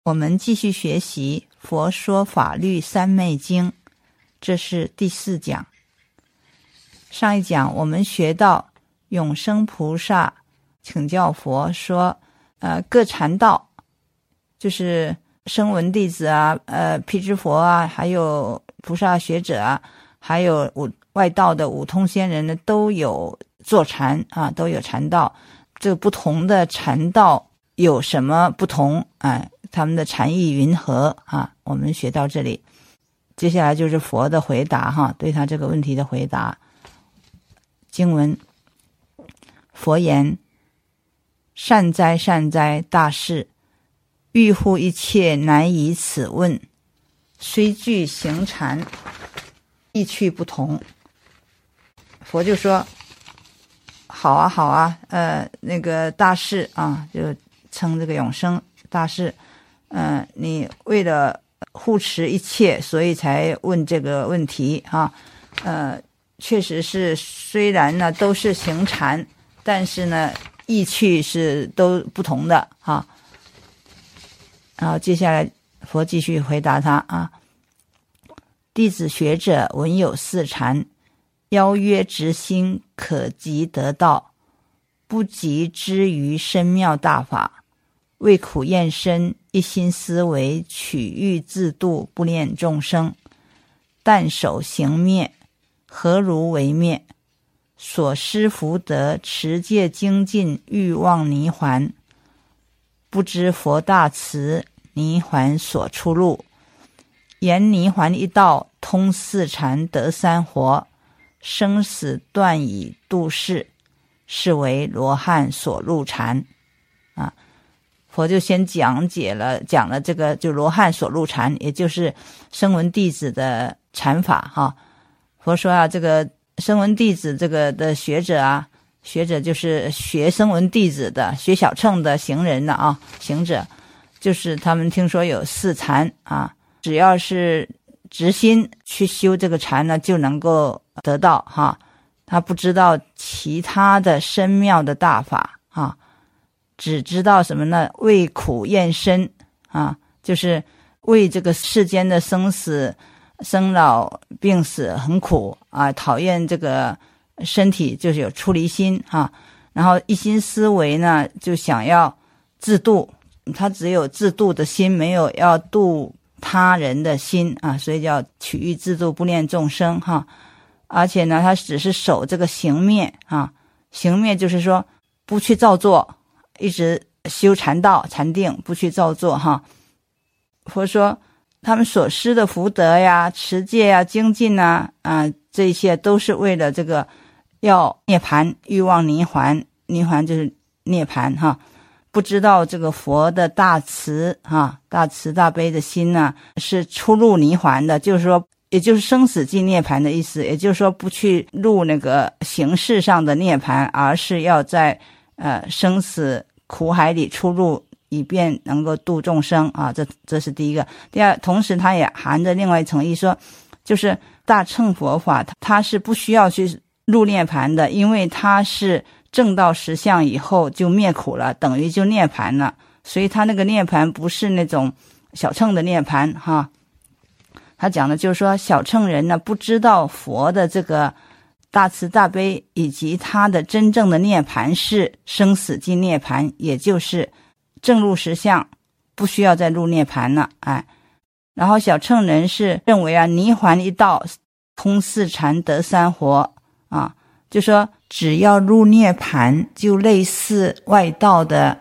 我们继续学习《佛说法律三昧经》，这是第4讲。上一讲我们学到永生菩萨请教佛说，各禅道，就是声闻弟子啊，辟支佛啊，还有菩萨学者啊，还有外道的五通仙人呢，都有坐禅啊，都有禅道。这不同的禅道有什么不同啊？他们的禅意云何啊？我们学到这里，接下来就是佛的回答哈，对他这个问题的回答。经文：佛言：善哉善哉，大士，欲乎一切难以此问，虽具行禅，意趣不同。佛就说：好啊好啊，那个大士啊，就称这个永生大士，你为了护持一切，所以才问这个问题啊。确实是，虽然呢都是行禅，但是呢意趣是都不同的啊。然后接下来佛继续回答他啊：弟子学者闻有4禅，邀约直心，可即得道，不及之于深妙大法，为苦厌身，一心思维，取欲自度，不恋众生，但守行灭，何如为灭？所施福德，持戒精进，欲望泥环，不知佛大慈，泥环所出路。言泥环一道，通4禅，得3活，生死断以度世，是为罗汉所入禅啊。佛就先讲了这个，就罗汉所入禅，也就是声闻弟子的禅法哈。佛说啊，这个声闻弟子这个的学者啊，学者就是学声闻弟子的，学小乘的行人的啊，行者，就是他们听说有4禅啊，只要是直心去修这个禅呢，就能够得到哈。他不知道其他的深妙的大法啊，只知道什么呢？为苦厌身啊，就是为这个世间的生死、生老病死很苦啊，讨厌这个身体，就是有出离心啊。然后一心思维呢，就想要自度，他只有自度的心，没有要度他人的心啊，所以叫取欲自度，不恋众生哈。而且呢，他只是守这个行灭啊，行灭就是说不去造作，一直修禅道禅定，不去造作哈。佛说他们所施的福德呀、持戒呀、精进啊，这些都是为了这个要涅槃，欲望泥环，泥环就是涅槃哈。不知道这个佛的大慈啊，大慈大悲的心呢，是出入泥环的，就是说，也就是生死即涅槃的意思。也就是说，不去入那个形式上的涅槃，而是要在生死苦海里出入，以便能够度众生啊。这是第一个。第二，同时它也含着另外一层意，说就是大乘佛法，它是不需要去入涅槃的，因为它是证到实相以后就灭苦了，等于就涅槃了。所以他那个涅槃不是那种小乘的涅槃哈。他讲的就是说，小乘人呢不知道佛的这个大慈大悲，以及他的真正的涅槃是生死即涅槃，也就是证入实相，不需要再入涅槃了。然后小乘人是认为啊，泥环一道，通4禅，得3活啊，就说只要入涅槃，就类似外道的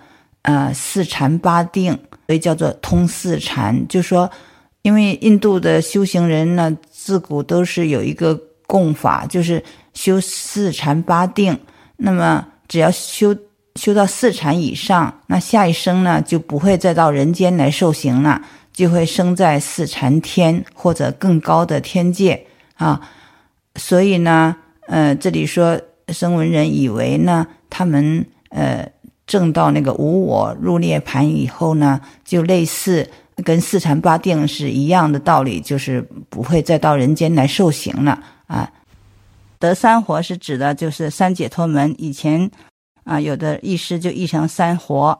4禅8定，所以叫做通4禅。就说因为印度的修行人呢，自古都是有一个共法，就是修4禅8定，那么只要修到4禅以上，那下一生呢就不会再到人间来受刑了，就会生在4禅天或者更高的天界啊。所以呢这里说声闻人以为呢，他们证到那个无我入涅槃以后呢，就类似跟4禅8定是一样的道理，就是不会再到人间来受刑了啊。得3活是指的就是3解脱门，以前有的译师就译成3活，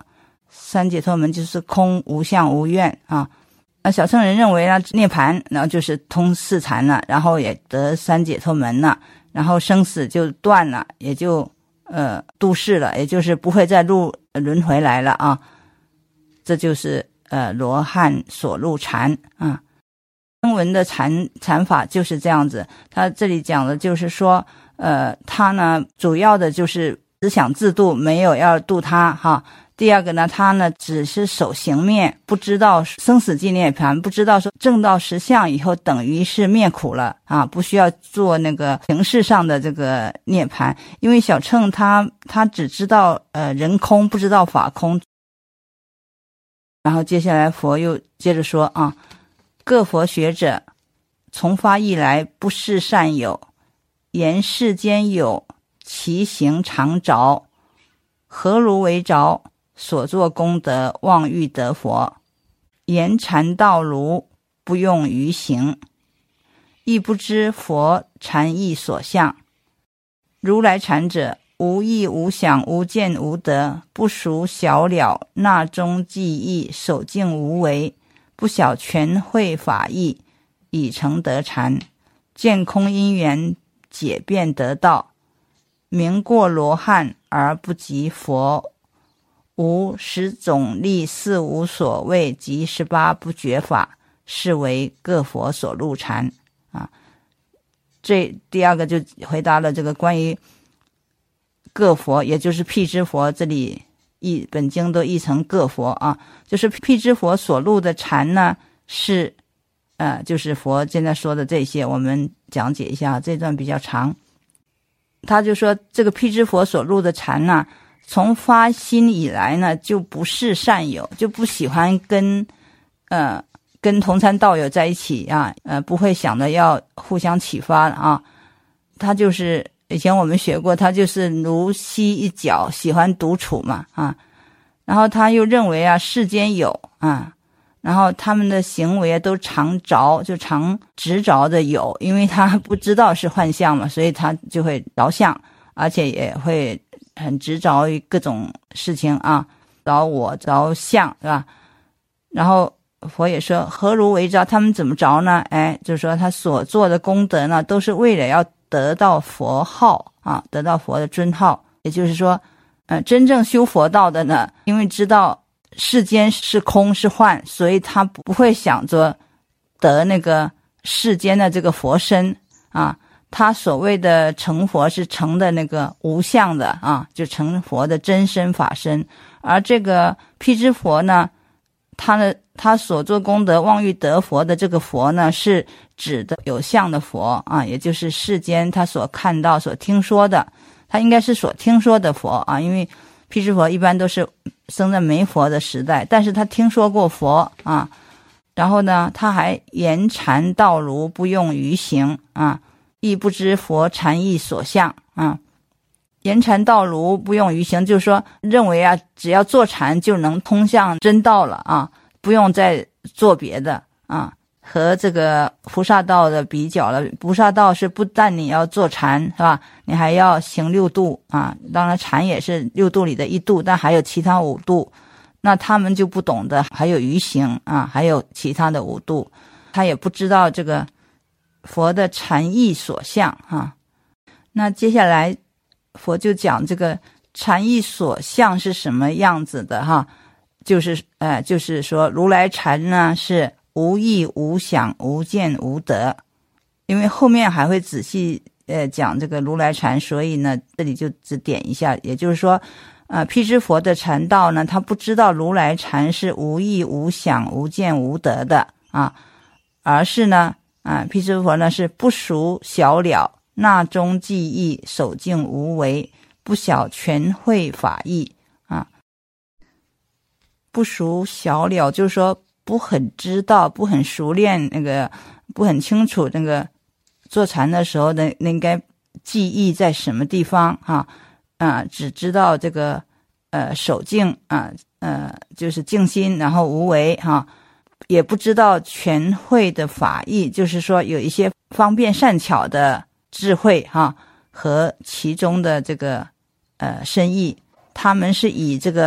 三解脱门就是空无相无愿啊。那小乘人认为呢，涅槃然后就是通四禅了，然后也得三解脱门了，然后生死就断了，也就度世了，也就是不会再轮回来了啊。这就是罗汉所入禅啊。声闻的禅法就是这样子，他这里讲的就是说他呢主要的就是只想自度，没有要度他哈。第二个呢，他呢只是守行灭，不知道生死即涅槃，不知道说证到实相以后等于是灭苦了啊，不需要做那个形式上的这个涅槃。因为小乘他只知道人空，不知道法空。然后接下来佛又接着说啊，各佛学者从发意来不是善友，言世间有其行常着，何如为着？所作功德妄欲得佛，言禅道如不用于行，亦不知佛禅意所向。如来禅者，无意无想无见无得，不熟小了，纳中记忆，守静无为，不晓全会法义，已成得禅，见空因缘，解辩得道，名过罗汉而不及佛。无十种力四无所谓及18不觉法，是为各佛所入禅啊。这第二个就回答了这个关于各佛，也就是辟支佛，这里本经都译成各佛啊，就是辟支佛所入的禅呢，是就是佛现在说的这些，我们讲解一下，这段比较长。他就说这个辟支佛所入的禅呢，从发心以来呢，就不是善友，就不喜欢跟同参道友在一起啊，不会想着要互相启发啊。他就是以前我们学过，他就是如溪一角，喜欢独处嘛啊。然后他又认为啊，世间有啊，然后他们的行为都常着，就常执着的有，因为他不知道是幻象嘛，所以他就会着相，而且也会很执着于各种事情啊，着我着相，是吧？然后佛也说何如为着？他们怎么着呢？就是说他所做的功德呢，都是为了要得到佛号啊，得到佛的尊号。也就是说真正修佛道的呢，因为知道世间是空是幻，所以他不会想着得那个世间的这个佛身啊。他所谓的成佛是成的那个无相的啊，就成佛的真身法身。而这个辟支佛呢，他所做功德妄欲得佛的这个佛呢，是指的有相的佛啊，也就是世间他所看到所听说的，他应该是所听说的佛啊，因为辟支佛一般都是生在没佛的时代，但是他听说过佛啊。然后呢，他还言禅道如不用于行啊，亦不知佛禅意所向啊。言禅道如不用于行，就是说认为啊，只要坐禅就能通向真道了啊，不用再做别的啊。和这个菩萨道的比较了，菩萨道是不但你要坐禅是吧，你还要行六度啊，当然禅也是六度里的一度，但还有其他5度。那他们就不懂得还有余行啊，还有其他的5度，他也不知道这个佛的禅意所向啊。那接下来佛就讲这个禅意所向是什么样子的哈，就是说如来禅呢是无意无想无见无得，因为后面还会仔细讲这个如来禅，所以呢这里就只点一下。也就是说辟支佛的禅道呢，他不知道如来禅是无意无想无见无得的啊，而是呢辟支佛呢是不熟小了，纳中记忆，守静无为，不晓全会法义啊。不熟小了就是说不很知道，不很熟练，那个不很清楚那个坐禅的时候的那应该记忆在什么地方只知道这个守静就是静心，然后无为也不知道全会的法义，就是说有一些方便善巧的智慧和其中的这个深意，他们是以这个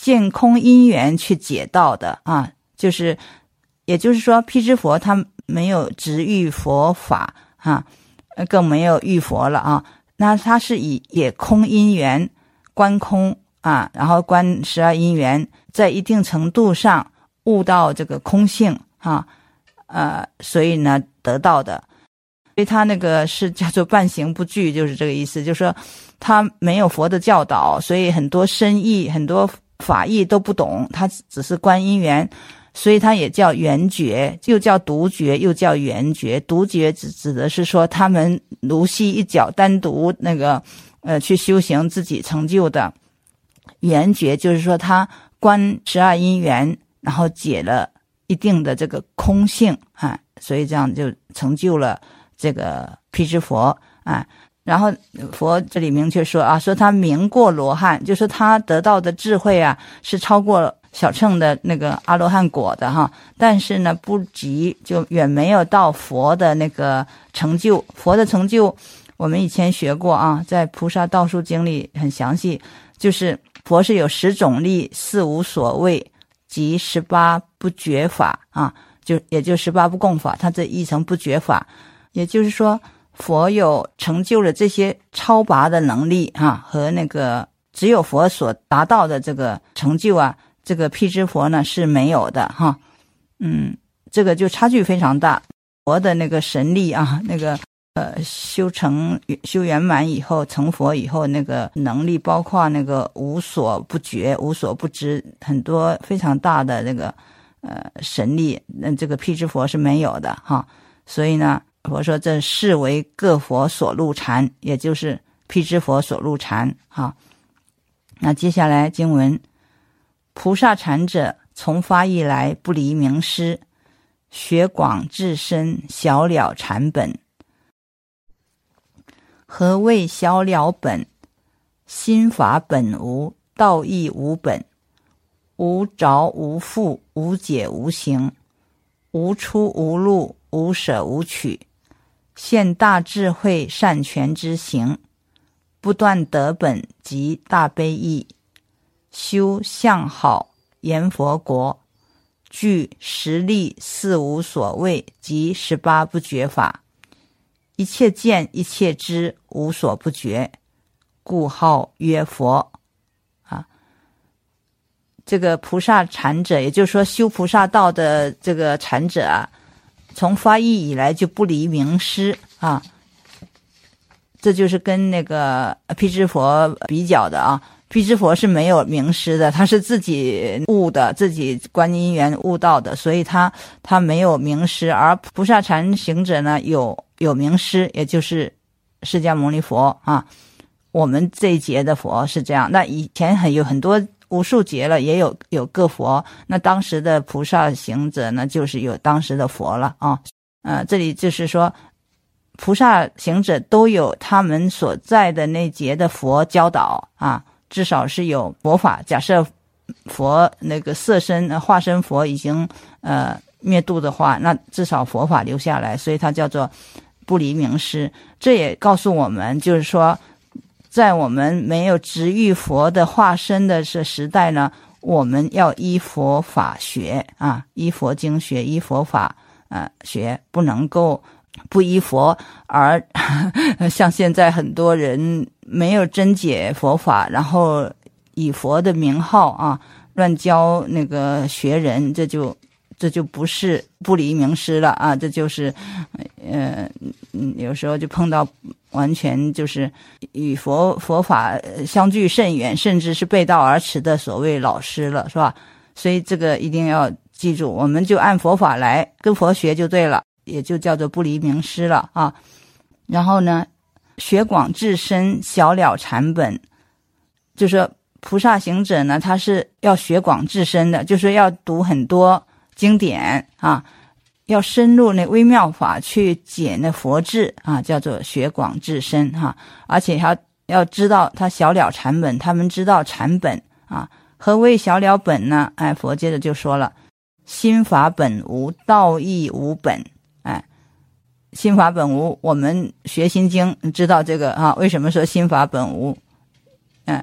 见空因缘去解道的啊，也就是说辟支佛他没有执欲佛法啊，更没有欲佛了啊，那他是也空因缘观空啊，然后观12因缘，在一定程度上悟到这个空性啊，所以呢得到的。所以他那个是叫做半行不具，就是这个意思，就是说他没有佛的教导，所以很多深意很多法义都不懂，他只是观因缘，所以他也叫缘觉，又叫独觉又叫缘觉。独觉指的是说他们如系一角单独那个去修行自己成就的。缘觉就是说他观12因缘，然后解了一定的这个空性啊，所以这样就成就了这个辟支佛啊。然后佛这里明确说啊，说他名过罗汉，就是他得到的智慧啊是超过小乘的那个阿罗汉果的哈，但是呢不及，就远没有到佛的那个成就。佛的成就我们以前学过啊，在菩萨道术经里很详细，就是佛是有10种力，4无所谓及18不觉法啊，也就18不共法，它这译成不觉法，也就是说佛有成就了这些超拔的能力啊，和那个只有佛所达到的这个成就啊，这个辟支佛呢是没有的哈。这个就差距非常大。佛的那个神力啊，那个修圆满以后成佛以后那个能力，包括那个无所不觉无所不知，很多非常大的那个神力，这个辟支佛是没有的哈。所以呢佛说这是为各佛所入禅，也就是辟支佛所入禅哈。那接下来经文，菩萨禅者从发意来不离名师，学广至深，小了禅本。何谓小了本？心法本无，道义无本，无着无缚，无解无行，无出无入，无舍无取，现大智慧善权之行，不断得本及大悲意，修相好言佛国，具实力4无所谓及18不觉法，一切见一切知无所不觉，故号曰佛啊。这个菩萨禅者，也就是说修菩萨道的这个禅者啊，从发意以来就不离名师啊，这就是跟那个辟支佛比较的啊。辟支佛是没有名师的，他是自己悟的，自己观因缘悟道的，所以他没有名师。而菩萨禅行者呢有名师，也就是释迦牟尼佛啊。我们这一节的佛是这样，那以前有很多无数劫了，也有各佛，那当时的菩萨行者呢就是有当时的佛了啊。这里就是说菩萨行者都有他们所在的那节的佛教导啊，至少是有佛法。假设佛那个色身化身佛已经灭度的话，那至少佛法留下来，所以它叫做不离名师。这也告诉我们，就是说在我们没有执欲佛的化身的这时代呢，我们要依佛法学啊，依佛经学，依佛法学，不能够不依佛而像现在很多人没有真解佛法，然后以佛的名号啊乱教那个学人，这就不是不离名师了啊，这就是有时候就碰到完全就是与佛法相距甚远，甚至是背道而驰的所谓老师了，是吧？所以这个一定要记住，我们就按佛法来跟佛学就对了，也就叫做不离名师了啊。然后呢，学广至深，小了禅本，就是菩萨行者呢，他是要学广至深的，就是要读很多经典啊，要深入那微妙法去解那佛智啊，叫做学广至深哈。而且要知道他小了禅本，他们知道禅本啊。何谓小了本呢？佛接着就说了，心法本无，道义无本。心法本无，我们学心经知道这个啊，为什么说心法本无？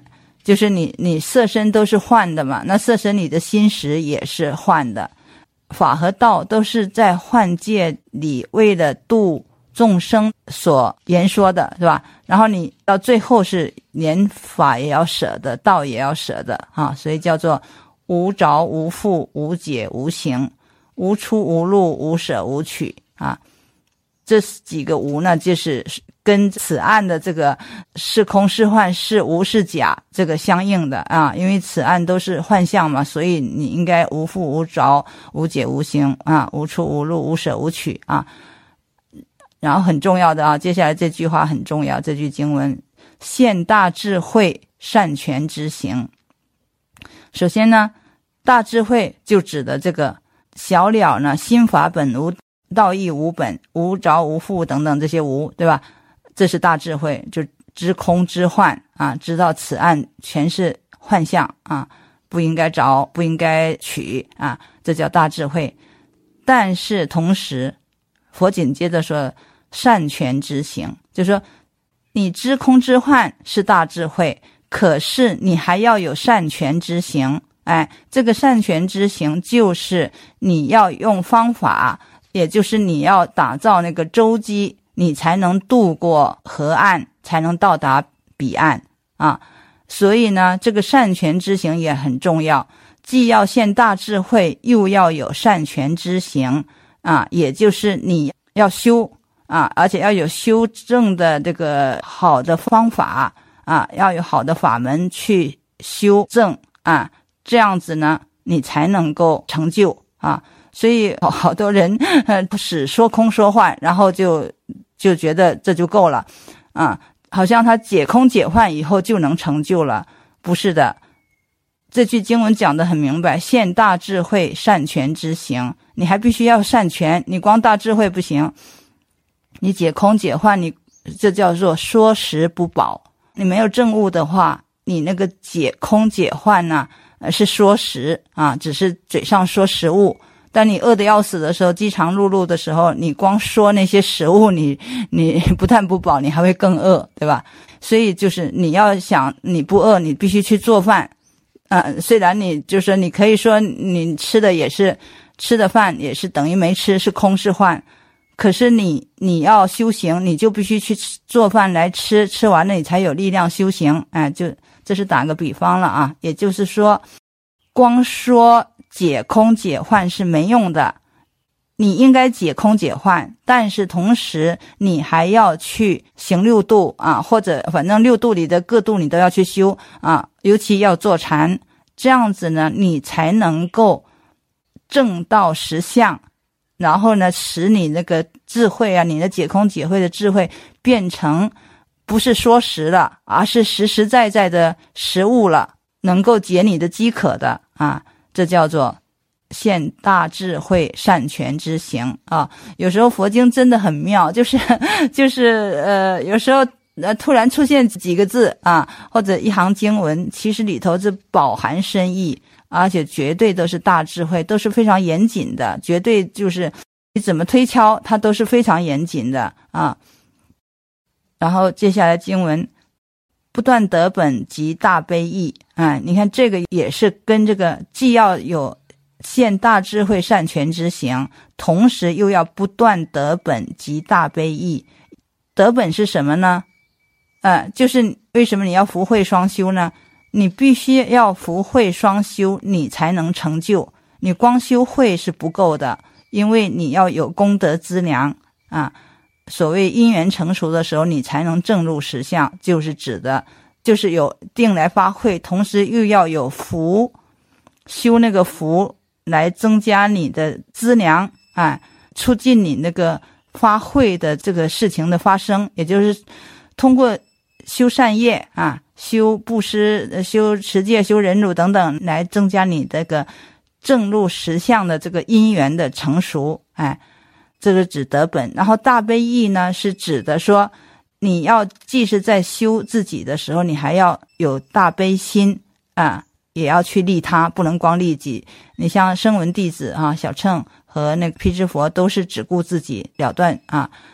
就是你色身都是幻的嘛，那色身里的心识也是幻的。法和道都是在幻界里为了度众生所言说的，是吧？然后你到最后是连法也要舍的，道也要舍的啊，所以叫做无着无缚无解无行，无出无入无舍无取啊。这几个无呢，就是跟此岸的这个是空是幻是无是假这个相应的啊，因为此岸都是幻象嘛，所以你应该无缚无着无解无行啊，无出无入无舍无取啊。然后很重要的啊，接下来这句话很重要，这句经文现大智慧善权之行。首先呢，大智慧就指的这个小了呢，心法本无，道义无本，无着无缚等等这些无，对吧？这是大智慧，就知空知幻啊，知道此岸全是幻象啊，不应该着，不应该取啊，这叫大智慧。但是同时佛紧接着说善权之行，就是说你知空知幻是大智慧，可是你还要有善权之行。哎，这个善权之行就是你要用方法，也就是你要打造那个舟机，你才能渡过河岸，才能到达彼岸啊。所以呢，这个善权之行也很重要，既要现大智慧，又要有善权之行啊，也就是你要修啊，而且要有修正的这个好的方法啊，要有好的法门去修正啊，这样子呢，你才能够成就啊。所以好多人只说空说幻，然后就觉得这就够了啊，好像他解空解幻以后就能成就了，不是的。这句经文讲得很明白，现大智慧善权之行，你还必须要善权，你光大智慧不行，你解空解幻，你这叫做说实不保。你没有证悟的话，你那个解空解幻呢，是说实啊，只是嘴上说实物。当你饿得要死的时候，饥肠辘辘的时候，你光说那些食物，你不但不饱，你还会更饿，对吧？所以就是你要想你不饿，你必须去做饭。虽然你就是你可以说你吃的饭也是等于没吃，是空是幻，可是你要修行，你就必须去做饭来吃，吃完了你才有力量修行。就这是打个比方了啊，也就是说，光说解空解幻是没用的，你应该解空解幻，但是同时你还要去行六度啊，或者反正六度里的各度你都要去修啊，尤其要坐禅，这样子呢，你才能够证到实相，然后呢，使你那个智慧啊，你的解空解慧的智慧变成不是说实了，而是实实在在的实物了，能够解你的饥渴的啊。这叫做现大智慧善权之行啊！有时候佛经真的很妙，就是有时候突然出现几个字啊，或者一行经文，其实里头是饱含深意，而且绝对都是大智慧，都是非常严谨的，绝对就是你怎么推敲，它都是非常严谨的啊。然后接下来经文。不断得本即大悲意你看这个也是跟这个既要有现大智慧善权之行，同时又要不断得本即大悲意。得本是什么呢？就是为什么你要福慧双修呢？你必须要福慧双修，你才能成就。你光修慧是不够的，因为你要有功德资粮啊。所谓因缘成熟的时候，你才能证入实相，就是指的就是有定来发慧，同时又要有福，修那个福来增加你的资粮促进你那个发慧的这个事情的发生，也就是通过修善业修布施、修持戒、修忍辱等等，来增加你这个证入实相的这个因缘的成熟这个指得本。然后大悲意呢，是指的说你要既是在修自己的时候，你还要有大悲心也要去利他，不能光利己。你像声闻弟子小乘和那个辟支佛都是只顾自己了断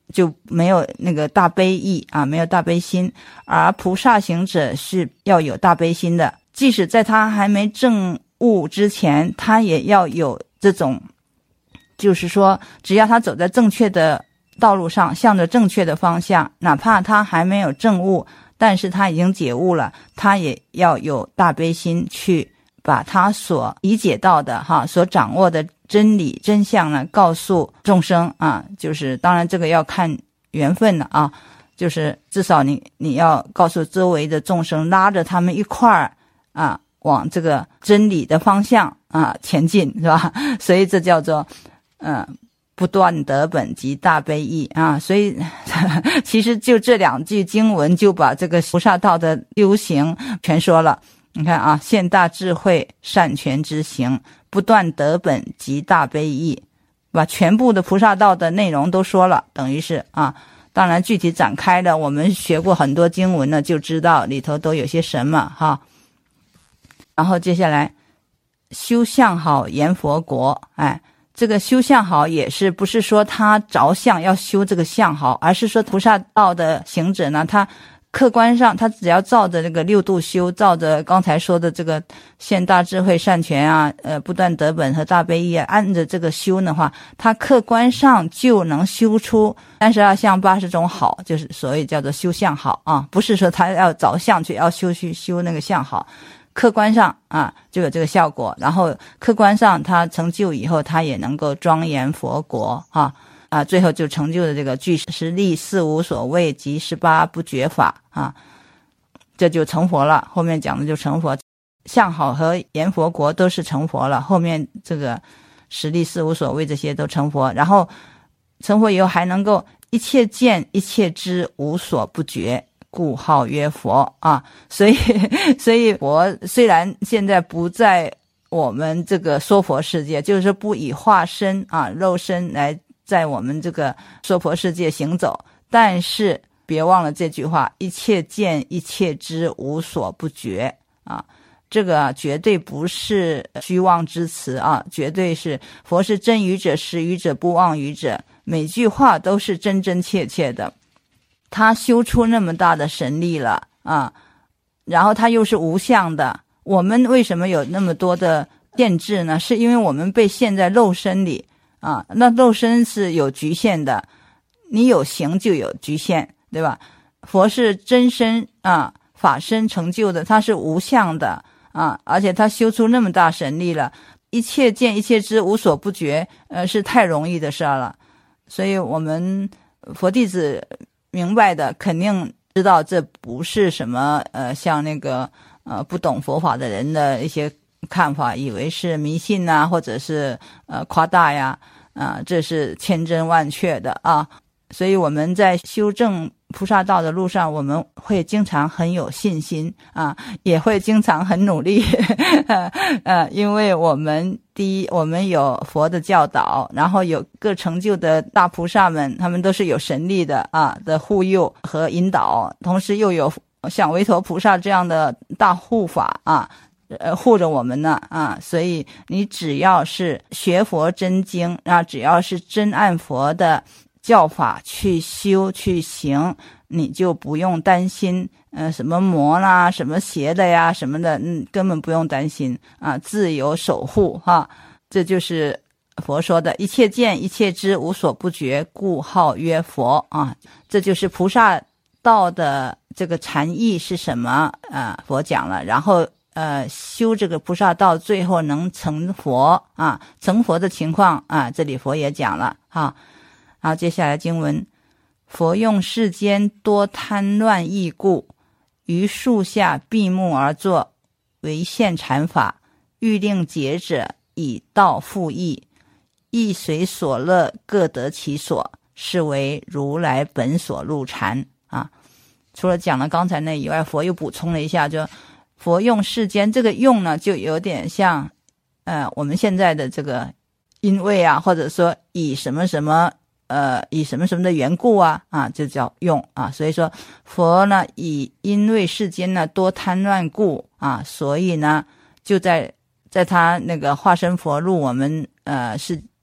就没有那个大悲意啊，没有大悲心。而菩萨行者是要有大悲心的，即使在他还没证悟之前，他也要有这种，就是说只要他走在正确的道路上，向着正确的方向，哪怕他还没有证悟，但是他已经解悟了，他也要有大悲心，去把他所理解到的所掌握的真理真相呢告诉众生啊。就是当然这个要看缘分了啊，就是至少你要告诉周围的众生，拉着他们一块儿啊往这个真理的方向啊前进，是吧？所以这叫做不断得本及大悲意啊。所以其实就这2句经文就把这个菩萨道的修行全说了。你看啊，现大智慧善权之行，不断得本及大悲意，把全部的菩萨道的内容都说了，等于是啊。当然具体展开的，我们学过很多经文呢，就知道里头都有些什么哈。然后接下来修相好言佛国，这个修相好也是不是说他着相要修这个相好，而是说菩萨道的行者呢，他客观上他只要照着这个6度修，照着刚才说的这个现大智慧善权啊，不断得本和大悲意啊，按着这个修的话，他客观上就能修出32相80种好，就是所谓叫做修相好啊，不是说他要着相去要修那个相好，客观上啊就有这个效果。然后客观上他成就以后，他也能够庄严佛国最后就成就的这个具实力4无所谓及18不觉法啊，这就成佛了。后面讲的就成佛，相好和言佛国都是成佛了，后面这个实力4无所谓这些都成佛。然后成佛以后还能够一切见一切知无所不觉，故号曰佛啊。所以佛虽然现在不在我们这个说佛世界，就是不以化身肉身来在我们这个说佛世界行走，但是别忘了这句话，一切见一切知无所不觉啊。这个绝对不是虚妄之词啊，绝对是佛是真语者实语者不妄语者，每句话都是真真切切的。他修出那么大的神力了啊，然后他又是无相的。我们为什么有那么多的限制呢？是因为我们被陷在肉身里啊，那肉身是有局限的，你有形就有局限，对吧？佛是真身啊，法身成就的，他是无相的啊，而且他修出那么大神力了，一切见一切知无所不觉，是太容易的事了。所以我们佛弟子明白的肯定知道这不是什么像那个不懂佛法的人的一些看法，以为是迷信啊，或者是夸大呀这是千真万确的啊。所以我们在修正菩萨道的路上，我们会经常很有信心啊，也会经常很努力因为我们第一，我们有佛的教导，然后有各成就的大菩萨们，他们都是有神力的的护佑和引导，同时又有像维陀菩萨这样的大护法护着我们呢所以你只要是学佛真经只要是真按佛的教法去修去行，你就不用担心什么魔啦什么邪的呀什么的根本不用担心自有守护这就是佛说的一切见一切知无所不觉，故号曰佛这就是菩萨道的这个禅意是什么佛讲了，然后修这个菩萨道最后能成佛成佛的情况这里佛也讲了然后接下来经文，佛用世间多贪乱异故，于树下闭目而坐，为现禅法，欲令解者以道复义，亦随所乐各得其所，是为如来本所入禅除了讲了刚才那以外，佛又补充了一下，就佛用世间，这个用呢就有点像我们现在的这个因为或者说以什么什么以什么什么的缘故就叫用所以说佛呢以因为世间呢多贪乱故所以呢就在他那个化身佛入我们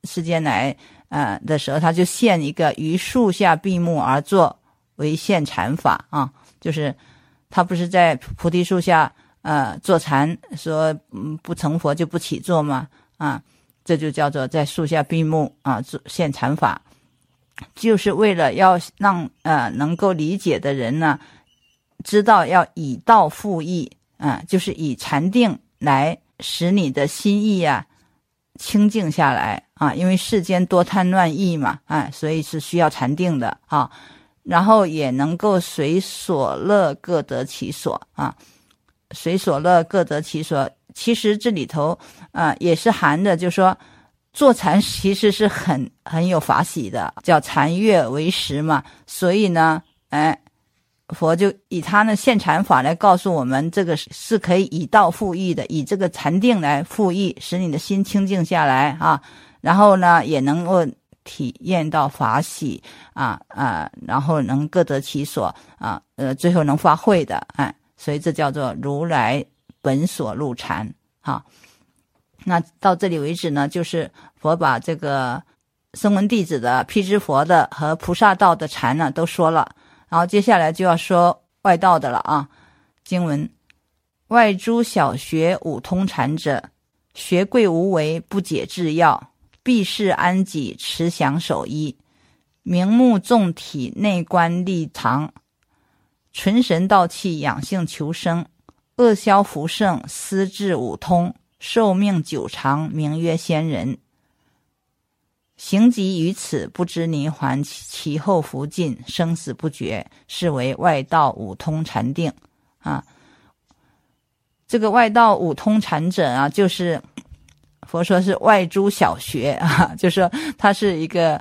世间来的时候，他就现一个于树下闭目而坐为现禅法啊，就是他不是在菩提树下坐禅，说不成佛就不起坐吗？啊，这就叫做在树下闭目啊现禅法，就是为了要让能够理解的人呢，知道要以道复意就是以禅定来使你的心意清静下来因为世间多贪乱意嘛所以是需要禅定的然后也能够随所乐各得其所随所乐各得其所。其实这里头也是含着，就是说坐禅其实是很有法喜的，叫禅悦为实嘛。所以呢佛就以他的现禅法来告诉我们，这个是可以以道复意的，以这个禅定来复意，使你的心清静下来然后呢也能够体验到法喜然后能各得其所最后能发慧的所以这叫做如来本所入禅那到这里为止呢，就是佛把这个声闻弟子的、辟支佛的和菩萨道的禅呢都说了，然后接下来就要说外道的了经文：外诸小学五通禅者，学贵无为，不解制要，避世安己，持想守一，明目纵体，内观立常，纯神道气，养性求生，恶消福盛，思治五通，寿命久长，名曰仙人。行及于此，不知泥还，其后福尽，生死不绝，是为外道五通禅定这个外道五通禅者就是佛说是外诸小学就是说它是一个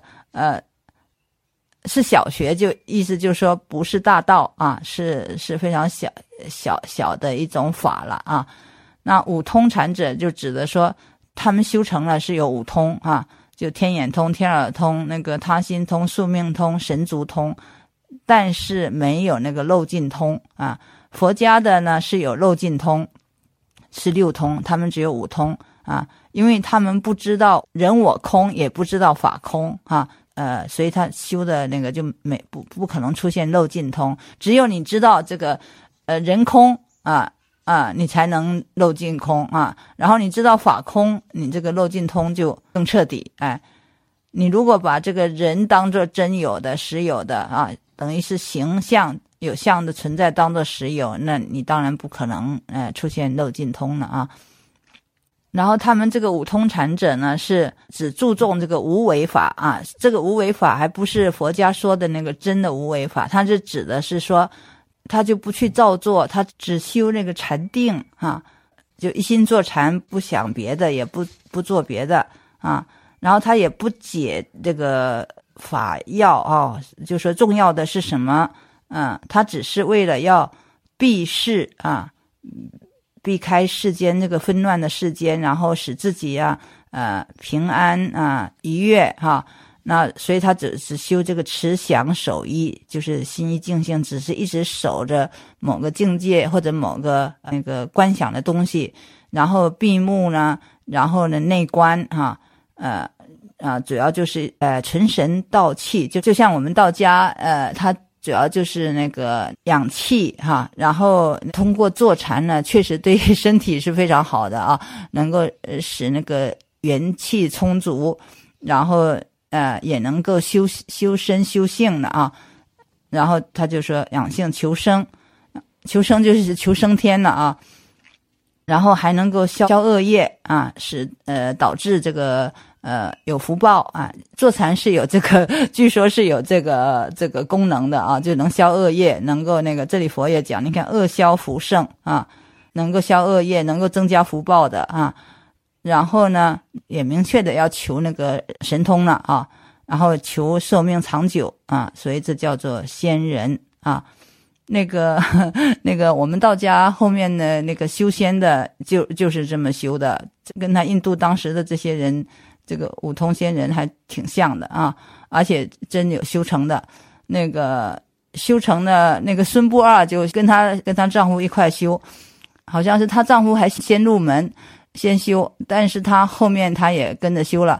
是小学，就意思就是说不是大道是非常小的一种法了那五通禅者就指的说他们修成了是有五通就天眼通、天耳通、那个他心通、宿命通、神足通，但是没有那个漏尽通佛家的呢是有漏尽通，是六通，他们只有五通因为他们不知道人我空，也不知道法空所以他修的那个就不可能出现漏尽通。只有你知道这个人空你才能漏尽空然后你知道法空，你这个漏尽通就更彻底你如果把这个人当作真有的实有的等于是形象有相的存在当作实有，那你当然不可能出现漏尽通了然后他们这个五通禅者呢，是只注重这个无为法这个无为法还不是佛家说的那个真的无为法，它是指的是说他就不去造作，他只修那个禅定就一心做禅，不想别的，也不做别的然后他也不解这个法要就说重要的是什么他只是为了要避世避开世间这个纷乱的世间，然后使自己平安愉悦那所以他只修这个持想守一，就是心一静性，只是一直守着某个境界或者某个那个观想的东西，然后闭目呢，然后呢内观主要就是纯神道气，就像我们道家他主要就是那个养气然后通过坐禅呢，确实对身体是非常好的能够使那个元气充足，然后也能够修身修性的然后他就说养性求生，求生就是求升天了然后还能够消恶业使导致这个有福报坐禅是有这个据说是有这个功能的就能消恶业，能够那个这里佛也讲，你看恶消福盛能够消恶业，能够增加福报的然后呢也明确的要求那个神通了然后求寿命长久所以这叫做仙人那个我们道家后面的那个修仙的就是这么修的，跟他印度当时的这些人这个五通仙人还挺像的而且真有修成的。那个修成的那个孙不二就跟她丈夫一块修，好像是她丈夫还先入门先修，但是她后面她也跟着修了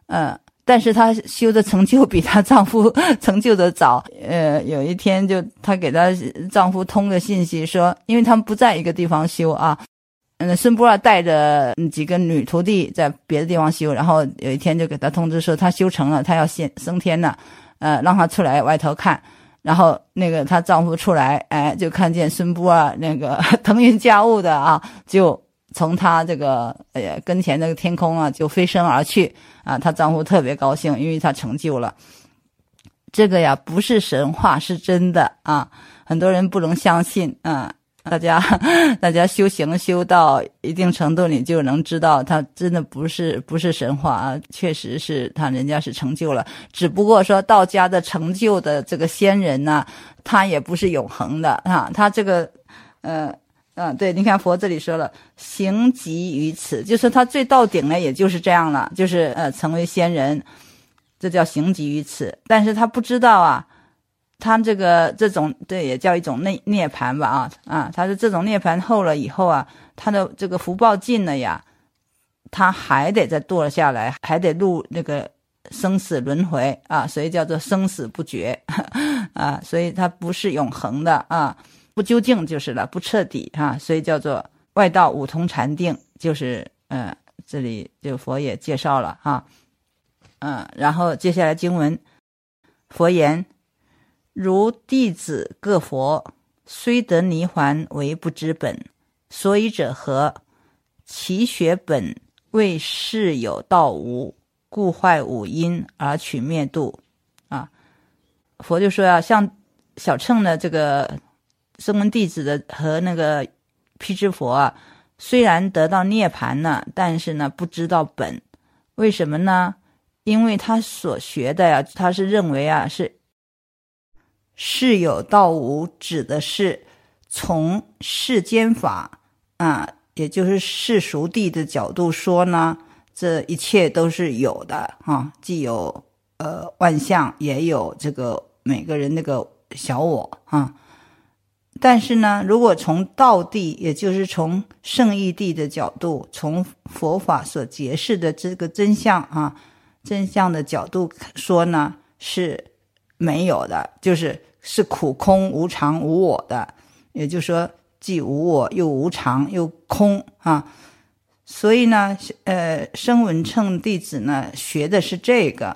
但是她修的成就比她丈夫成就的早。有一天她给她丈夫通个信息说，因为他们不在一个地方修啊，孙不二带着几个女徒弟在别的地方修，然后有一天就给她通知说她修成了，她要升天了，让她出来外头看。然后那个她丈夫出来，就看见孙不二那个腾云驾雾的啊，就从她这个跟前那个天空啊就飞升而去啊。她丈夫特别高兴，因为她成就了。这个呀不是神话，是真的啊，很多人不能相信啊。大家修行修到一定程度，你就能知道他真的不是神话啊，确实是人家是成就了。只不过说道家的成就的这个仙人呢，他也不是永恒的啊，他这个对，你看佛这里说了行极于此，就是他最到顶了，也就是这样了，就是成为仙人，这叫行极于此。但是他不知道啊，他这种对也叫一种涅槃吧他是这种涅槃后了以后啊，他的这个福报尽了呀，他还得再堕下来，还得入那个生死轮回啊，所以叫做生死不绝啊，所以它不是永恒的啊，不究竟就是了，不彻底啊，所以叫做外道五通禅定，就是这里就佛也介绍了啊，然后接下来经文，佛言。如弟子各佛，虽得泥环为不知本，所以者何？其学本为世有道无，故坏五阴而取灭度啊。佛就说啊，像小乘的这个声闻弟子的和那个辟支佛啊，虽然得到涅槃呢，但是呢不知道本。为什么呢？因为他所学的呀，他是认为啊是世有道无，指的是从世间法也就是世俗谛的角度说呢，这一切都是有的既有万象，也有这个每个人那个小我但是呢，如果从道谛，也就是从圣义谛的角度，从佛法所解释的这个真相真相的角度说呢，是没有的，是苦空无常无我的，也就是说既无我又无常又空所以呢声闻乘弟子呢学的是这个，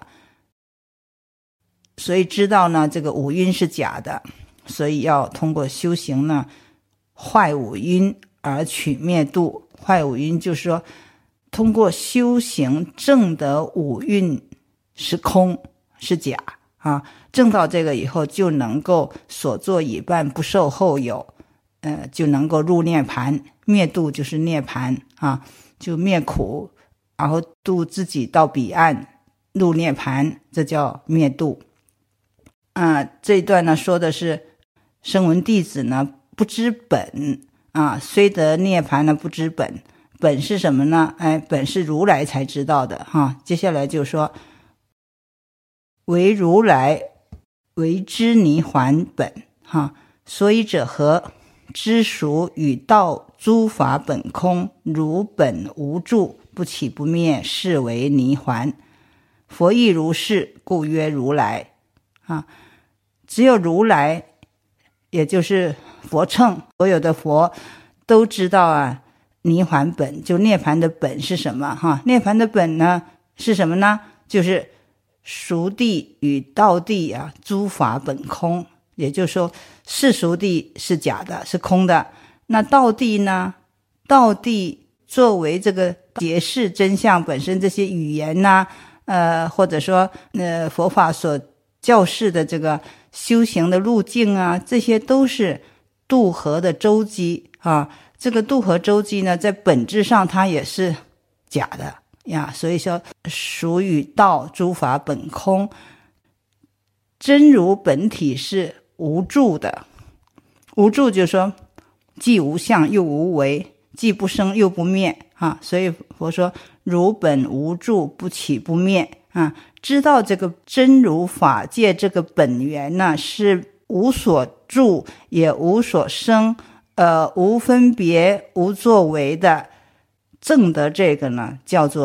所以知道呢这个五阴是假的，所以要通过修行呢坏五阴而取灭度。坏五阴就是说通过修行证得五蕴是空是假证到这个以后，就能够所作已办，不受后有，就能够入涅槃。灭度就是涅槃就灭苦，然后度自己到彼岸，入涅槃，这叫灭度这一段呢说的是声闻弟子呢不知本虽得涅槃呢不知本。本是什么呢？本是如来才知道的接下来就说为如来为之泥环本所以者何？知俗与道诸法本空，如本无住，不起不灭，是为泥环。佛亦如是，故曰如来只有如来，也就是佛乘，所有的佛都知道泥环本，就涅槃的本是什么涅槃的本呢是什么呢？就是俗谛与道谛诸法本空，也就是说世俗谛是假的，是空的。那道谛呢？道谛作为这个解释真相本身，这些语言或者说佛法所教示的这个修行的路径这些都是渡河的舟机这个渡河舟机呢，在本质上它也是假的所以说俗与道诸法本空，真如本体是无住的。无住就是说既无相又无为，既不生又不灭所以佛说如本无住，不起不灭知道这个真如法界这个本源呢是无所住也无所生无分别无作为的，证得这个呢叫做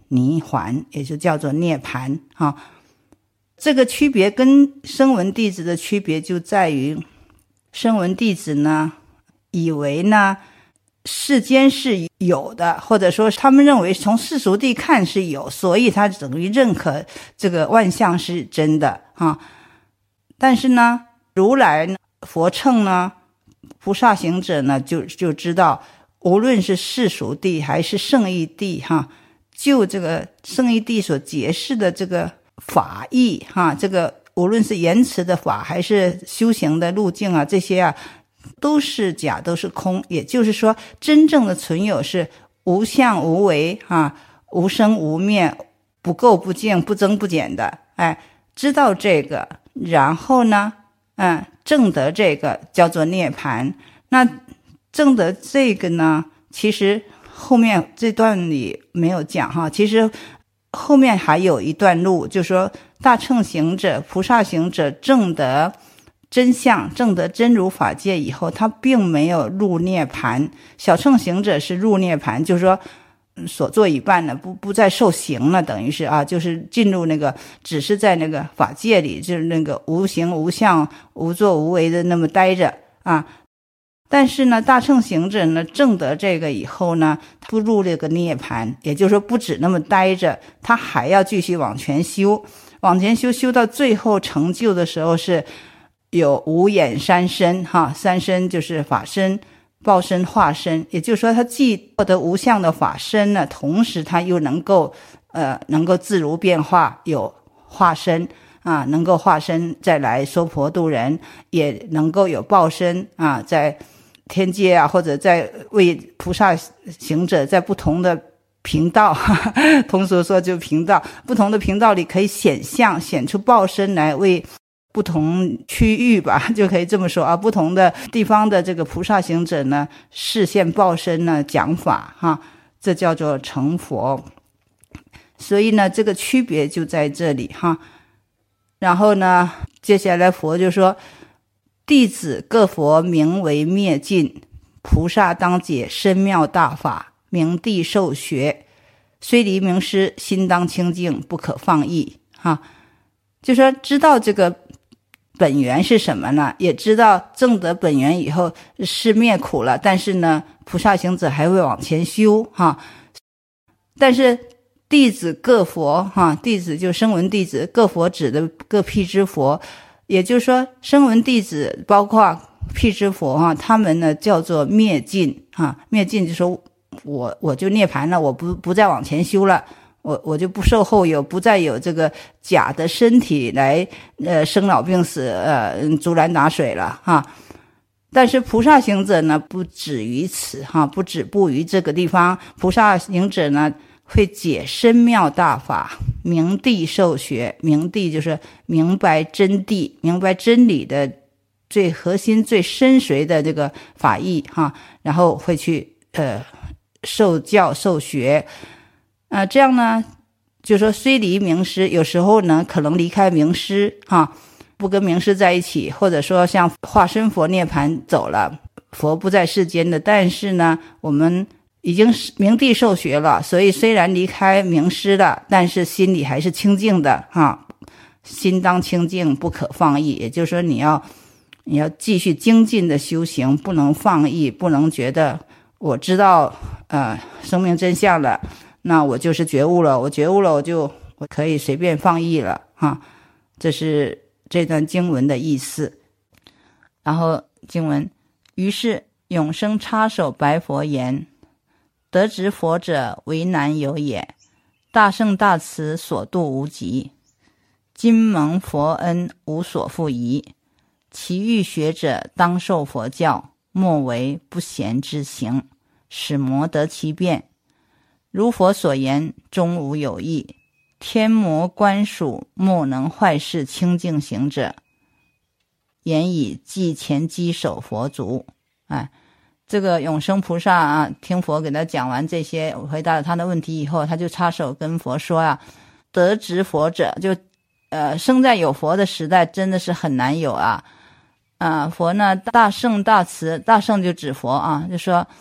泥还，也就叫做涅盘啊。这个区别跟声闻弟子的区别就在于，声闻弟子呢以为呢世间是有的，或者说他们认为从世俗谛看是有，所以他等于认可这个万象是真的啊。但是呢，如来佛乘呢，菩萨行者呢就知道，无论是世俗谛还是圣义谛哈，就这个圣义谛所解释的这个法义哈，这个无论是言辞的法还是修行的路径啊，这些啊都是假，都是空。也就是说，真正的存有是无相无为啊，无生无灭，不垢不净，不增不减的。哎，知道这个，然后呢证得这个叫做涅盘。那证得这个呢，其实后面这段里没有讲哈，其实后面还有一段路，就是说大乘行者、菩萨行者证得真相，证得真如法界以后，他并没有入涅盘。小乘行者是入涅盘，就是说所做一半了，不再受刑了，等于是啊，就是进入那个只是在那个法界里，就是那个无形无相无作无为的那么待着啊。但是呢，大乘行者呢证得这个以后呢，不入这个涅盘，也就是说不止那么待着，他还要继续往前修，往前修，修到最后成就的时候是有五眼三身哈，三身就是法身、报身、化身，也就是说他既获得无相的法身呢，同时他又能够自如变化，有化身啊，能够化身再来说婆度人，也能够有报身啊，在天界啊，或者在为菩萨行者在不同的频道，通俗说就频道，不同的频道里可以显相，显出报身来为不同区域吧，就可以这么说啊，不同的地方的这个菩萨行者呢，示现报身呢，讲法哈，这叫做成佛。所以呢，这个区别就在这里哈。然后呢，接下来佛就说，弟子各佛名为灭尽，菩萨当解深妙大法，明谛受学，虽离名师，心当清净，不可放逸哈。就说知道这个本源是什么呢？也知道证得本源以后是灭苦了，但是呢，菩萨行者还会往前修哈。但是弟子各佛哈，弟子就声闻弟子，各佛指的各辟支佛，也就是说声闻弟子包括辟支佛哈，他们呢叫做灭尽哈，灭尽就说我就涅槃了，我不再往前修了。我就不受后有，不再有这个假的身体来生老病死竹篮打水了哈。但是菩萨行者呢不止于此哈，不止步于这个地方，菩萨行者呢会解深妙大法，明谛受学，明谛就是明白真谛，明白真理的最核心最深邃的这个法义哈，然后会去受教受学。这样呢，就说虽离名师，有时候呢可能离开名师哈，不跟名师在一起，或者说像化身佛涅槃走了，佛不在世间的，但是呢我们已经明谛受学了，所以虽然离开名师了，但是心里还是清净的哈，心当清净，不可放逸。也就是说你要继续精进的修行，不能放逸，不能觉得我知道生命真相了，那我就是觉悟了，我觉悟了，我可以随便放逸了哈。这是这段经文的意思。然后经文，于是永生插手白佛言：得值佛者为难有也，大圣大慈所度无极，今蒙佛恩无所复疑，其欲学者当受佛教，莫为不贤之行，使魔得其变。如佛所言，终无有益，天魔官属莫能坏事清净行者，言以继前机守佛足。这个永生菩萨啊，听佛给他讲完这些，回答了他的问题以后，他就插手跟佛说啊，得值佛者，就生在有佛的时代真的是很难有啊。佛呢大圣大慈，大圣就指佛啊，就说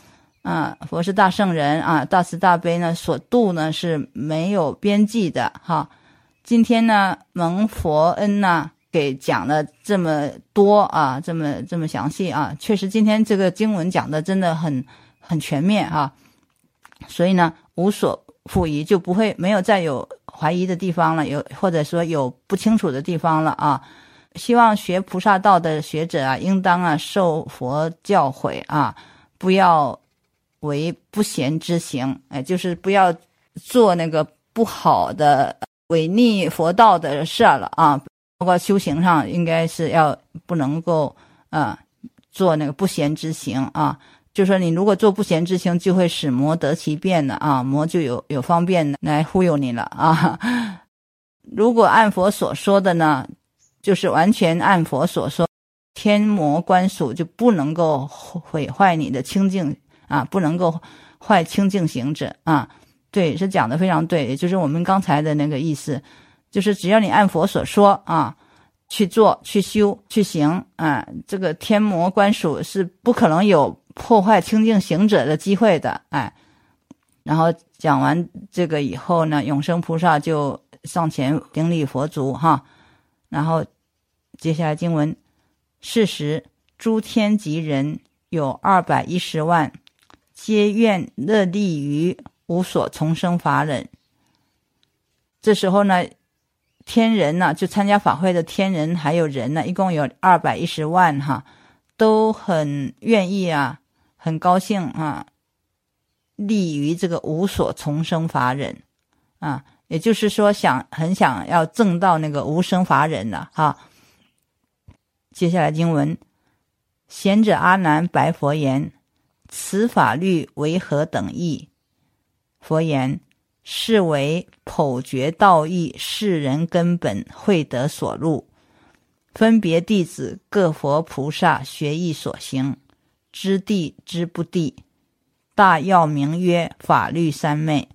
佛是大圣人大慈大悲呢，所度呢是没有边际的哈。今天呢蒙佛恩呢给讲了这么多这么详细确实今天这个经文讲的真的很全面所以呢无所复疑，就没有再有怀疑的地方了，或者说有不清楚的地方了希望学菩萨道的学者应当受佛教诲不要为不贤之行，就是不要做那个不好的违逆佛道的事了包括修行上应该是不能够做那个不贤之行就是说你如果做不贤之行，就会使魔得其便了魔就有方便来忽悠你了如果按佛所说的呢，就是完全按佛所说，天魔官属就不能够毁坏你的清净不能够坏清净行者对，是讲的非常对，也就是我们刚才的那个意思，就是只要你按佛所说去做去修去行这个天魔官属是不可能有破坏清净行者的机会的然后讲完这个以后呢，永生菩萨就上前顶礼佛足然后接下来经文，是时诸天及人有210万，皆愿乐利于无所从生法忍。这时候呢，天人呢，就参加法会的天人还有人呢，一共有210万都很愿意很高兴利于这个无所从生法忍也就是说很想要证到那个无生法忍了接下来经文，贤者阿难白佛言：此法律为何等义？佛言：是为剖觉道义世人根本慧德所入，分别弟子各佛菩萨学艺所行，知谛知不谛，大要名曰法律三昧。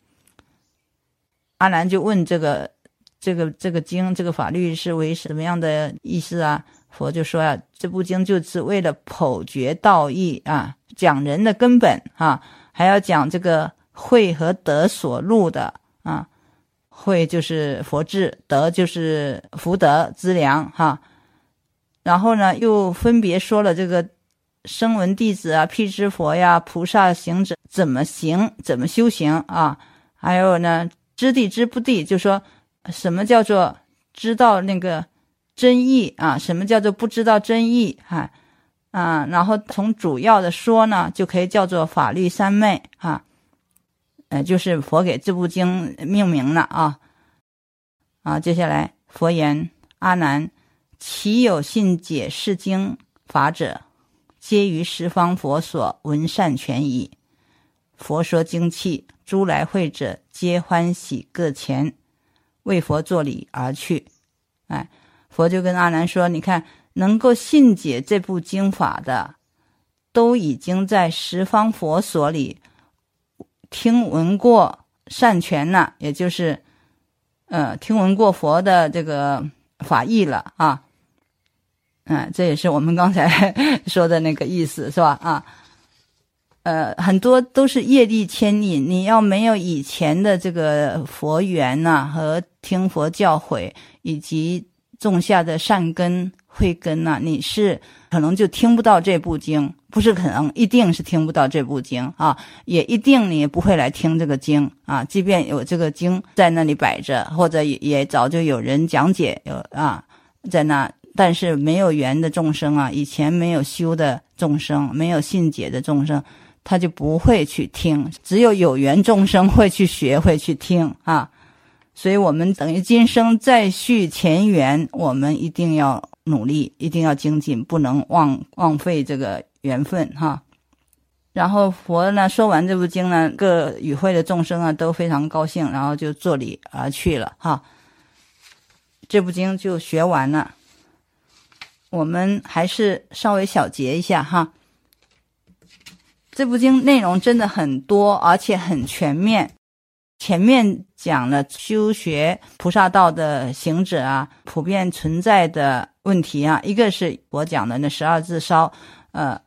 阿难就问这个经，这个法律是为什么样的意思佛就说这部经就是为了剖觉道义讲人的根本还要讲这个慧和德所入的慧就是佛智，德就是福德资粮然后呢又分别说了这个声闻弟子辟支佛菩萨行者怎么行怎么修行还有呢知谛知不谛，就说什么叫做知道那个真义什么叫做不知道真义然后从主要的说呢，就可以叫做法律三昧就是佛给这部经命名了接下来佛言：阿难，其有信解是经法者，皆于十方佛所闻善权矣。佛说经器，诸来会者皆欢喜各前，为佛作礼而去。佛就跟阿难说，你看能够信解这部经法的，都已经在十方佛所里听闻过善权了，也就是听闻过佛的这个法义了这也是我们刚才说的那个意思，是吧很多都是业力牵引，你要没有以前的这个佛缘和听佛教诲以及种下的善根慧根你是可能就听不到这部经，不是可能，一定是听不到这部经也一定你也不会来听这个经即便有这个经在那里摆着，或者也早就有人讲解在那，但是没有缘的众生以前没有修的众生，没有信解的众生，他就不会去听，只有缘众生会去学，会去听所以我们等于今生再续前缘，我们一定要努力，一定要精进，不能枉费这个缘分然后佛呢说完这部经呢，各与会的众生都非常高兴，然后就作礼而去了这部经就学完了。我们还是稍微小结一下这部经内容真的很多，而且很全面。前面讲了修学菩萨道的行者普遍存在的问题一个是我讲的那12字烧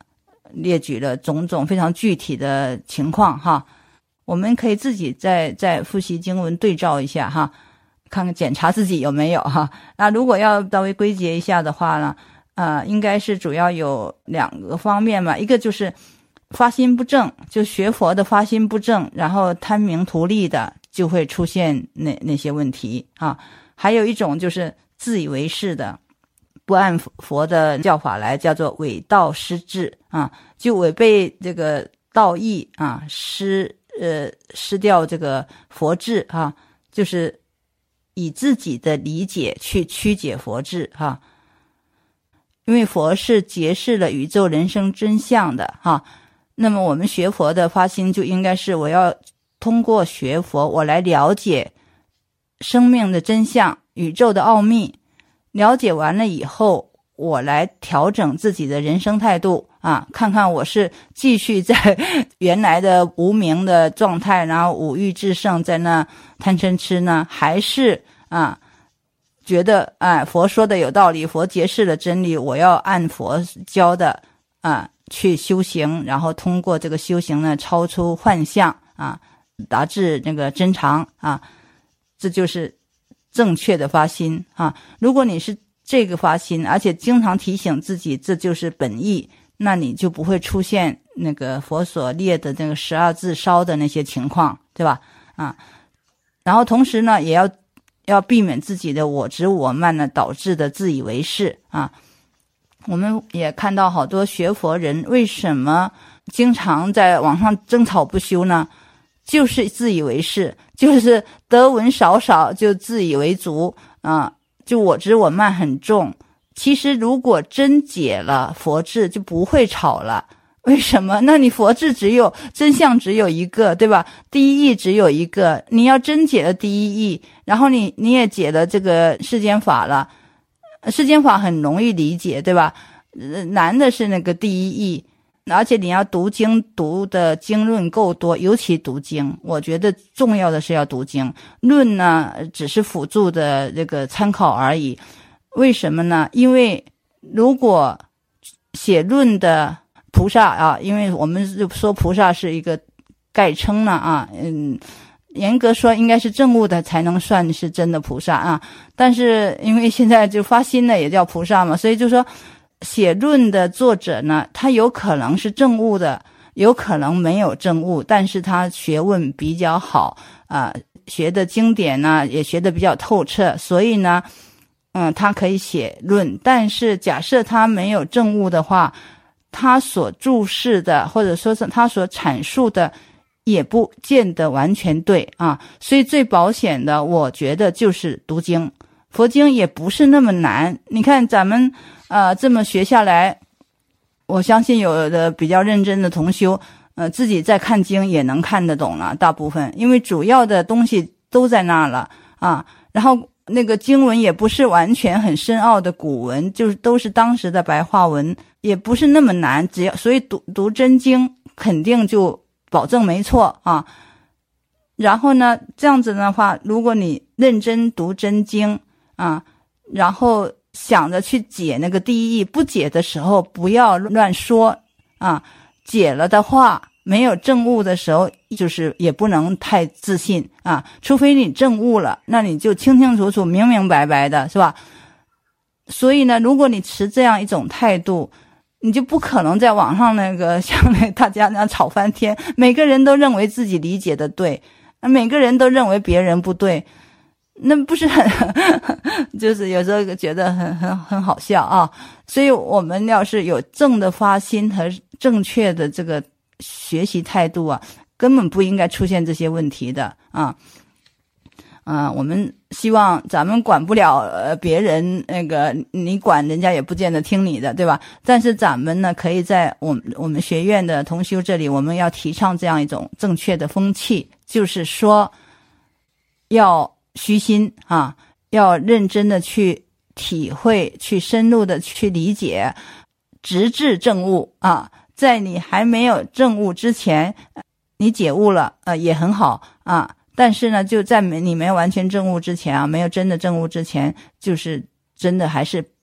列举了种种非常具体的情况哈。我们可以自己再复习经文对照一下哈，看看检查自己有没有哈。那如果要稍微归结一下的话呢，应该是主要有2个方面嘛，一个就是发心不正，就学佛的发心不正，然后贪名图利的就会出现那些问题啊。还有一种就是自以为是的，不按佛的教法来，叫做伪道失智啊，就违背这个道义啊，失掉这个佛智啊，就是以自己的理解去曲解佛智啊。因为佛是揭示了宇宙人生真相的哈，那么我们学佛的发心就应该是我要通过学佛，我来了解生命的真相，宇宙的奥秘，了解完了以后，我来调整自己的人生态度啊，看看我是继续在原来的无明的状态，然后五欲至盛，在那贪嗔痴呢，还是觉得佛说的有道理，佛揭示了真理，我要按佛教的去修行，然后通过这个修行呢，超出幻象达至那个真常这就是正确的发心如果你是这个发心，而且经常提醒自己这就是本意，那你就不会出现那个佛所列的那个12自烧的那些情况，对吧然后同时呢，也要避免自己的我执我慢呢导致的自以为是我们也看到好多学佛人为什么经常在网上争吵不休呢？就是自以为是，就是得闻少少就自以为足就我执我慢很重。其实如果真解了佛智就不会吵了。为什么？那你佛智真相只有一个，对吧？第一义只有一个，你要真解了第一义，然后你也解了这个世间法了，世间法很容易理解，对吧？难的是那个第一义，而且你要读经，读的经论够多，尤其读经，我觉得重要的是要读经，论呢只是辅助的这个参考而已。为什么呢？因为如果写论的菩萨因为我们说菩萨是一个概称了严格说应该是证悟的才能算是真的菩萨但是因为现在就发心的也叫菩萨嘛，所以就说写论的作者呢，他有可能是证悟的，有可能没有证悟，但是他学问比较好学的经典呢也学的比较透彻，所以呢他可以写论。但是假设他没有证悟的话，他所注释的或者说是他所阐述的也不见得完全对所以最保险的我觉得就是读经。佛经也不是那么难，你看咱们这么学下来，我相信有的比较认真的同修自己在看经也能看得懂了，大部分因为主要的东西都在那了然后那个经文也不是完全很深奥的古文，就是都是当时的白话文，也不是那么难，所以读真经肯定就保证没错然后呢，这样子的话，如果你认真读真经然后想着去解那个第一义，不解的时候不要乱说解了的话，没有证悟的时候，就是也不能太自信除非你证悟了，那你就清清楚楚明明白白的，是吧？所以呢，如果你持这样一种态度，你就不可能在网上像大家那样吵翻天，每个人都认为自己理解的对，每个人都认为别人不对，那不是很就是有时候觉得很好笑所以我们要是有正的发心和正确的这个学习态度根本不应该出现这些问题的我们希望咱们管不了别人，你管人家也不见得听你的，对吧？但是咱们呢，可以在我们学院的同修这里，我们要提倡这样一种正确的风气，就是说要虚心要认真的去体会，去深入的去理解，直至证悟在你还没有证悟之前，你解悟了也很好但是呢，就在你没有完全证悟之前没有真的证悟之前，就是真的还是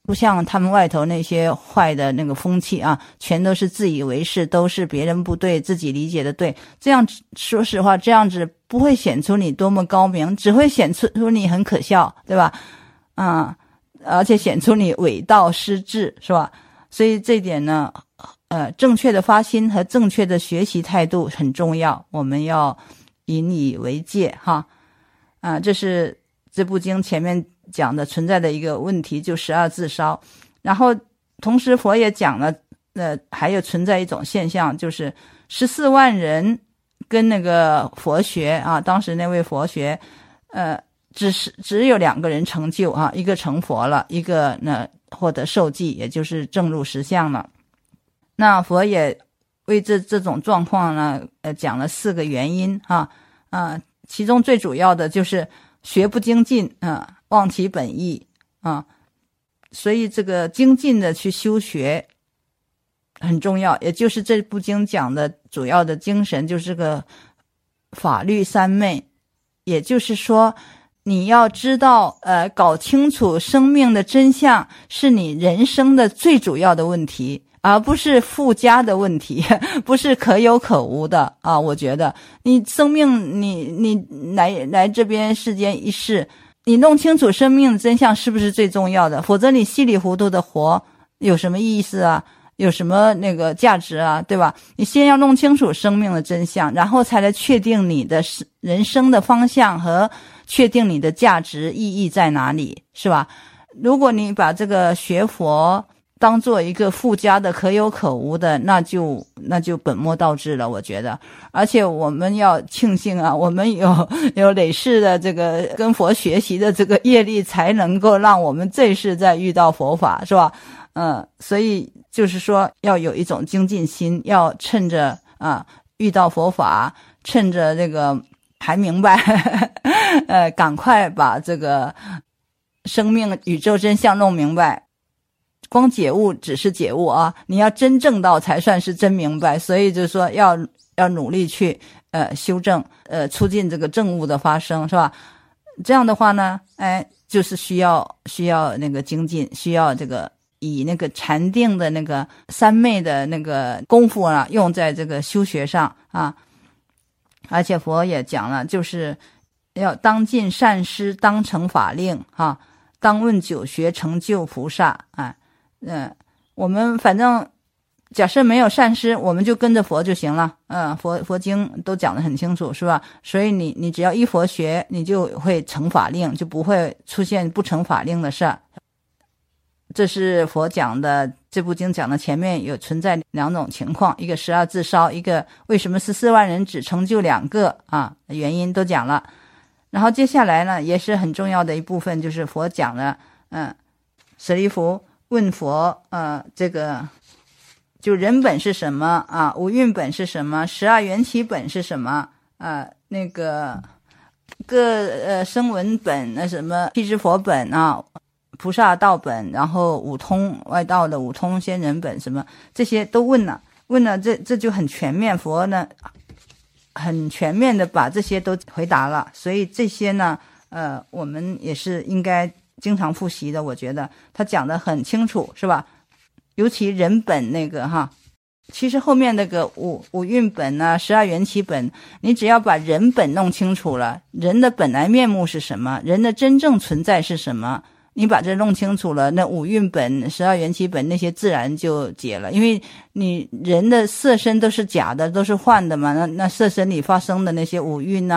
不像他们外头那些坏的那个风气啊，全都是自以为是，都是别人不对，自己理解的对。这样说实话，这样子不会显出你多么高明，只会显出你很可笑，对吧？而且显出你伪道失智，是吧？所以这一点呢，正确的发心和正确的学习态度很重要，我们要引以为戒哈。这是这部经前面讲的存在的一个问题，就12自烧。然后同时佛也讲了，还有存在一种现象，就是14万人跟那个佛学啊，当时那位佛学，只有2个人成就啊，一个成佛了，一个呢获得受记，也就是证入实相了。那佛也为这种状况呢，讲了4个原因其中最主要的就是学不精进忘其本意所以这个精进的去修学很重要，也就是这部经讲的主要的精神，就是这个法律三昧。也就是说，你要知道搞清楚生命的真相是你人生的最主要的问题，而不是附加的问题，不是可有可无的我觉得你生命你来这边世间一世，你弄清楚生命的真相是不是最重要的？否则你稀里糊涂的活有什么意思啊？有什么那个价值啊？对吧？你先要弄清楚生命的真相，然后才来确定你的人生的方向和确定你的价值意义在哪里，是吧？如果你把这个学佛当做一个附加的可有可无的，那就本末倒置了，我觉得。而且我们要庆幸我们有累世的这个跟佛学习的这个业力，才能够让我们这世再遇到佛法，是吧？所以就是说要有一种精进心，要趁着遇到佛法，趁着这个还明白赶快把这个生命宇宙真相弄明白。光解悟只是解悟你要真正到才算是真明白。所以就是说要努力去修正促进这个正悟的发生，是吧？这样的话呢就是需要那个精进，需要这个以那个禅定的那个三昧的那个功夫用在这个修学上而且佛也讲了，就是要当尽善施，当成法令当问九学，成就菩萨我们反正假设没有善施，我们就跟着佛就行了佛经都讲得很清楚，是吧？所以你只要依佛学，你就会成法令，就不会出现不成法令的事儿。这是佛讲的，这部经讲的前面有存在2种情况，一个12自烧，一个为什么14万人只成就2个原因都讲了。然后接下来呢也是很重要的一部分，就是佛讲了舍利弗问佛这个就人本是什么五蕴本是什么，12缘起本是什么那个各声闻本什么辟支佛本菩萨道本，然后五通外道的五通仙人本什么，这些都问了这就很全面。佛呢很全面的把这些都回答了，所以这些呢我们也是应该经常复习的。我觉得他讲得很清楚，是吧？尤其人本那个其实后面那个五蕴本12缘起本，你只要把人本弄清楚了，人的本来面目是什么，人的真正存在是什么，你把这弄清楚了，那五蕴本12缘起本那些自然就解了。因为你人的色身都是假的，都是幻的嘛，那色身里发生的那些五蕴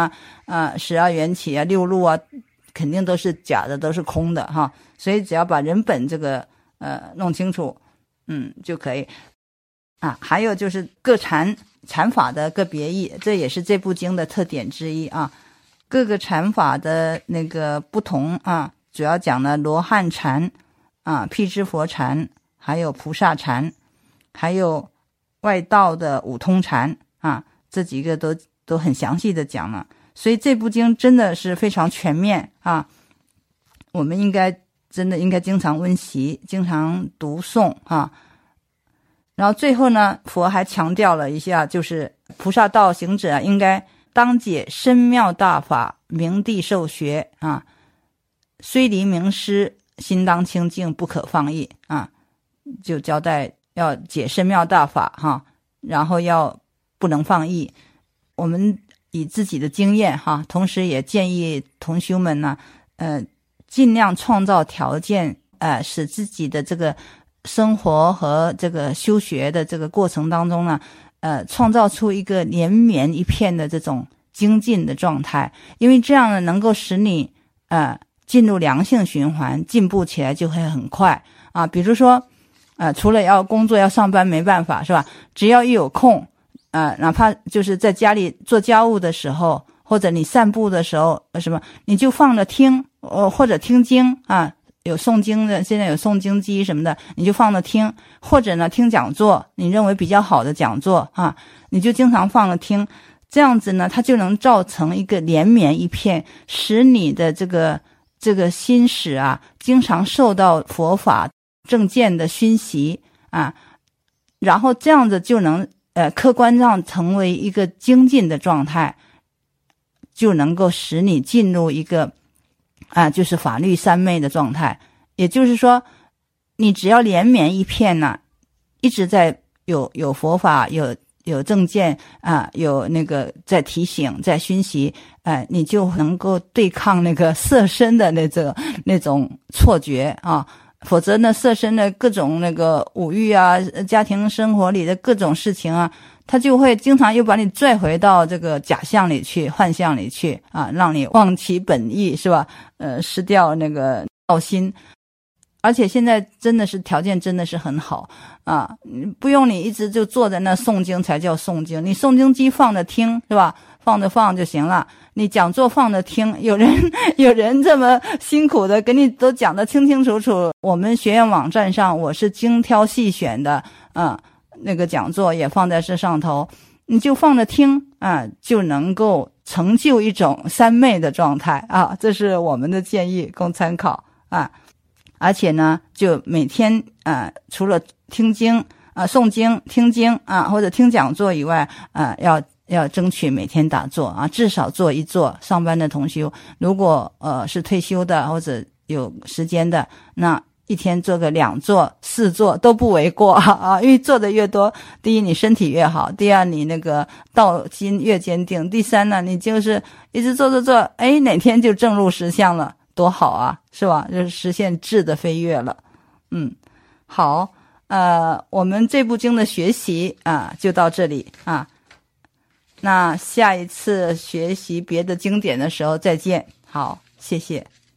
12缘起六路肯定都是假的，都是空的所以只要把人本这个弄清楚就可以还有就是各禅法的个别义，这也是这部经的特点之一各个禅法的那个不同主要讲了罗汉禅辟支佛禅，还有菩萨禅，还有外道的五通禅这几个都很详细的讲了。所以这部经真的是非常全面我们真的应该经常温习，经常读诵然后最后呢，佛还强调了一下，就是菩萨道行者应该当解深妙大法，明谛受学虽离名师， 心当清净，不可放逸啊，就交代要解深妙大法哈，然后要不能放逸。我们以自己的经验哈，同时也建议同修们呢，尽量创造条件，使自己的这个生活和这个修学的这个过程当中呢，创造出一个连绵一片的这种精进的状态，因为这样呢，能够使你进入良性循环，进步起来就会很快啊。比如说，除了要工作要上班没办法是吧？只要一有空，哪怕就是在家里做家务的时候，或者你散步的时候，什么你就放着听，或者听经啊，有诵经的，现在有诵经机什么的，你就放着听，或者呢听讲座，你认为比较好的讲座啊，你就经常放着听，这样子呢，它就能造成一个连绵一片，使你的这个心识啊，经常受到佛法正见的熏习啊，然后这样子就能客观上成为一个精进的状态，就能够使你进入一个就是法律三昧的状态。也就是说，你只要连绵一片呢，一直在有佛法，有正见有那个在提醒，在熏习，你就能够对抗那个色身的那种错觉啊。否则呢，色身的各种那个五欲啊，家庭生活里的各种事情啊，它就会经常又把你拽回到这个假象里去，幻象里去啊，让你忘其本意，是吧？失掉那个道心。而且现在真的是条件真的是很好啊，不用你一直就坐在那诵经才叫诵经，你诵经机放着听是吧？放着放就行了。你讲座放着听，有人这么辛苦的给你都讲得清清楚楚。我们学院网站上我是精挑细选的那个讲座也放在这上头，你就放着听就能够成就一种三昧的状态啊，这是我们的建议，供参考啊。而且呢，就每天除了听经诵经、听经或者听讲座以外要争取每天打坐至少做一坐。上班的同修如果是退休的或者有时间的，那一天做个2坐4坐都不为过因为做的越多，第一你身体越好，第二你那个道心越坚定，第三呢，你就是一直做哪天就正入实相了，多好啊，是吧？就是实现质的飞跃了。好，我们这部经的学习就到这里那下一次学习别的经典的时候再见。好，谢谢。